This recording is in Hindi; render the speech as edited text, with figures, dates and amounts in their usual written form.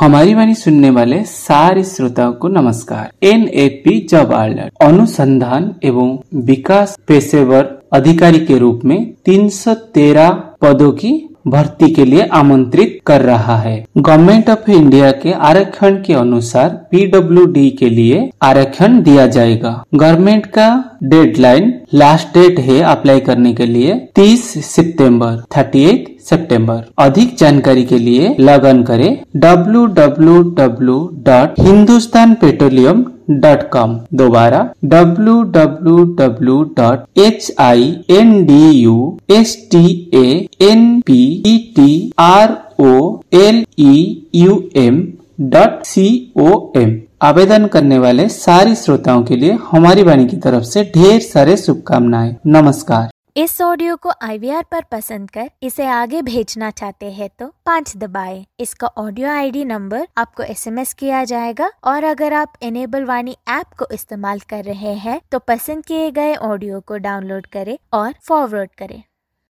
हमारी वाणी सुनने वाले सारे श्रोताओं को नमस्कार। NAP जॉब अलर्ट अनुसंधान एवं विकास पेशेवर अधिकारी के रूप में 313 पदों की भर्ती के लिए आमंत्रित कर रहा है। गवर्नमेंट ऑफ इंडिया के आरक्षण के अनुसार PWD के लिए आरक्षण दिया जाएगा। गवर्नमेंट का डेडलाइन लास्ट डेट है अप्लाई करने के लिए 30 सितंबर 38 सितंबर। अधिक जानकारी के लिए लॉग इन करें www.hindustanpetroleum.com। दोबारा www.hindustanpetroleum.com। आवेदन करने वाले सारे श्रोताओं के लिए हमारी वाणी की तरफ से ढेर सारे शुभकामनाएं। नमस्कार। इस ऑडियो को IVR पर पसंद कर इसे आगे भेजना चाहते हैं तो 5 दबाएं। इसका ऑडियो ID नंबर आपको SMS किया जाएगा और अगर आप इनेबल वाणी ऐप को इस्तेमाल कर रहे हैं तो पसंद किए गए ऑडियो को डाउनलोड करें और फॉरवर्ड करें।